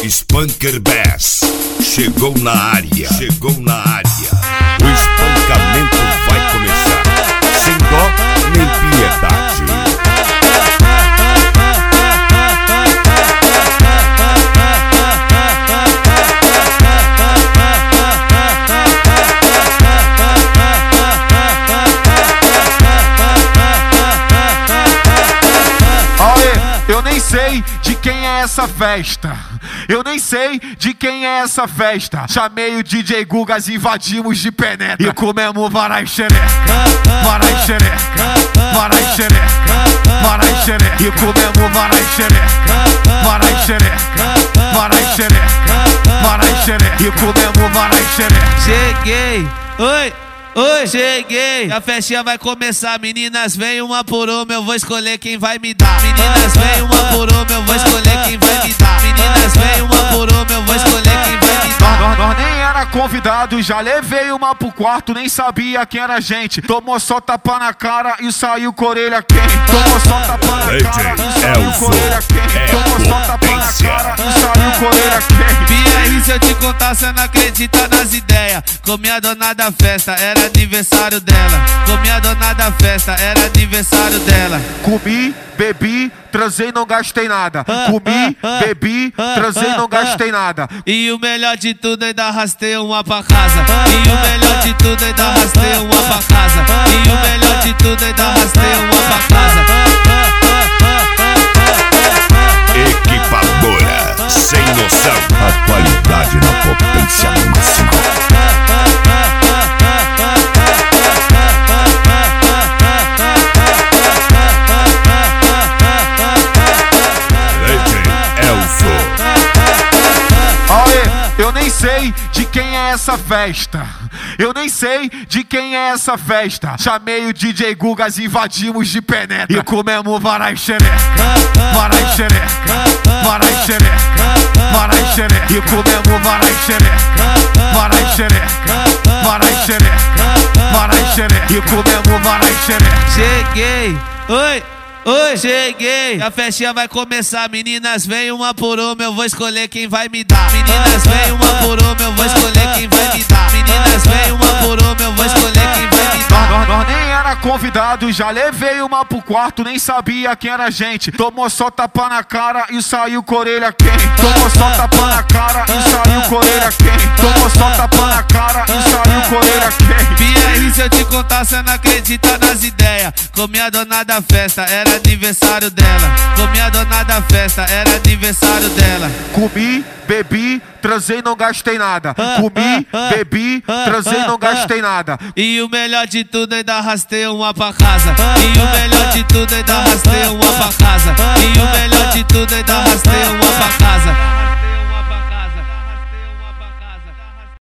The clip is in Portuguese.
Spanker Bass chegou na área, O espancamento vai começar, sem dó nem piedade. Eu nem sei de quem é essa festa. Eu nem sei de quem é essa festa. Chamei o DJ Gugas, invadimos de penetra e comemos varai xereca, varai xereca, varai xereca, varai xereca. E comemos varai xereca, varai xereca, varai xereca, varai xereca. E comemos varai xereca. Cheguei, oi. Oi, cheguei, a festinha vai começar. Meninas, vem uma por uma, eu vou escolher quem vai me dar. Meninas, vem uma por uma, eu vou escolher quem vai me dar. Meninas, vem uma por uma, eu vou escolher quem vai me dar. Nós nem era convidado, já levei uma pro quarto, nem sabia quem era a gente. Tomou só tapa na cara e saiu com a orelha quente. Tomou só tapa na cara e saiu com a orelha quente. Tomou só tapa na cara e saiu com a orelha quente. BR, se eu te contar, cê não acredita nas ideias. Comi a dona da festa, era aniversário dela. Comi a dona da festa, era aniversário dela. Comi, bebi, transei, não gastei nada. Comi, bebi, transei, não gastei nada. E o melhor de tudo, ainda arrastei uma pra casa. E o melhor de tudo, ainda arrastei uma pra casa. E o melhor de tudo, ainda arrastei uma pra casa. Equipadora sem noção, a qualidade na potência máxima. Eu nem sei de quem é essa festa. Eu nem sei de quem é essa festa. Chamei o DJ Gugas, invadimos de penetra e comemos varai xereca, varai xereca, varai xereca, varai xereca. E comemos varai xereca, varai xereca, varai xereca, varai xereca. E comemos varai xereca. Cheguei, oi. Oi, cheguei, a festinha vai começar. Meninas, vem uma por uma, eu vou escolher quem vai me dar. Meninas, vem uma por uma, eu vou escolher quem vai me dar. Meninas, vem uma por uma, eu vou escolher quem vai me dar. Nós nem era convidado, já levei uma pro quarto, nem sabia quem era a gente. Tomou só tapa na cara e saiu com a orelha quente. Tomou só tapa na cara e saiu com a orelha quente. Tomou só tapa na cara e saiu com a orelha quente. BR, se eu te contar, cê não acredita nas ideias. Comi a dona da festa, era aniversário dela. Comi a dona da festa, era aniversário dela. Comi, bebi, transei, não gastei nada. Comi, bebi, transei, não gastei nada. E o melhor de tudo, ainda arrastei uma pra casa. E o melhor de tudo, ainda arrastei uma pra casa. E o melhor de tudo, ainda arrastei